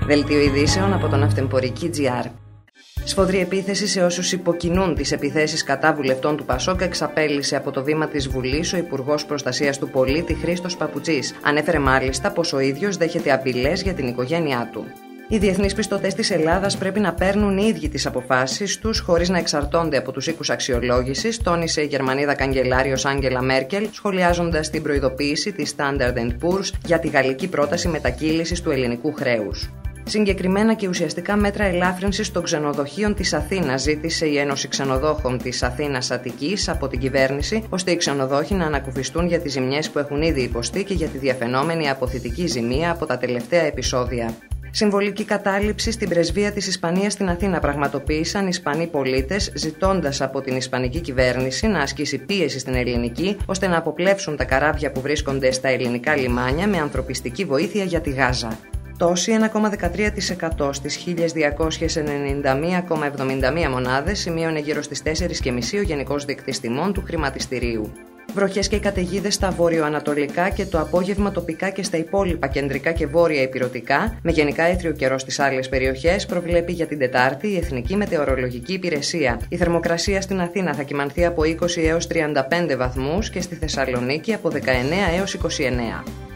Δελτίο ειδήσεων από τον Αυτεμπορική.gr. Σφοδρή επίθεση σε όσους υποκινούν τις επιθέσεις κατά βουλευτών του Πασόκ εξαπέλυσε από το βήμα της Βουλής ο Υπουργός Προστασίας του Πολίτη Χρήστος Παπουτσής. Ανέφερε μάλιστα πως ο ίδιος δέχεται απειλές για την οικογένειά του. Οι διεθνείς πιστωτές της Ελλάδας πρέπει να παίρνουν οι ίδιοι τις αποφάσεις τους χωρίς να εξαρτώνται από τους οίκους αξιολόγησης, τόνισε η Γερμανίδα καγκελάριος Άγγελα Μέρκελ, σχολιάζοντας την προειδοποίηση της Standard & Poor's για τη γαλλική πρόταση μετακύλησης του ελληνικού χρέους. Συγκεκριμένα και ουσιαστικά μέτρα ελάφρυνσης των ξενοδοχείων της Αθήνας ζήτησε η Ένωση Ξενοδόχων της Αθήνας Αττικής από την κυβέρνηση, ώστε οι ξενοδόχοι να ανακουφιστούν για τις ζημιές που έχουν ήδη υποστεί και για τη διαφαινόμενη αποθητική ζημία από τα τελευταία επεισόδια. Συμβολική κατάληψη στην πρεσβεία της Ισπανίας στην Αθήνα πραγματοποίησαν Ισπανοί πολίτες, ζητώντας από την Ισπανική κυβέρνηση να ασκήσει πίεση στην ελληνική, ώστε να αποπλέψουν τα καράβια που βρίσκονται στα ελληνικά λιμάνια με ανθρωπιστική βοήθεια για τη Γάζα. Τόση 1,13% στις 1.291,71 μονάδες σημείωνε γύρω στις 4,5 ο Γενικός Δείκτης Τιμών του χρηματιστηρίου. Βροχές και καταιγίδες στα βορειοανατολικά και το απόγευμα τοπικά και στα υπόλοιπα κεντρικά και βόρεια ηπειρωτικά, με γενικά έθριο καιρό στις άλλες περιοχές, προβλέπει για την Τετάρτη η Εθνική Μετεωρολογική Υπηρεσία. Η θερμοκρασία στην Αθήνα θα κυμανθεί από 20 έως 35 βαθμούς και στη Θεσσαλονίκη από 19 έως 29.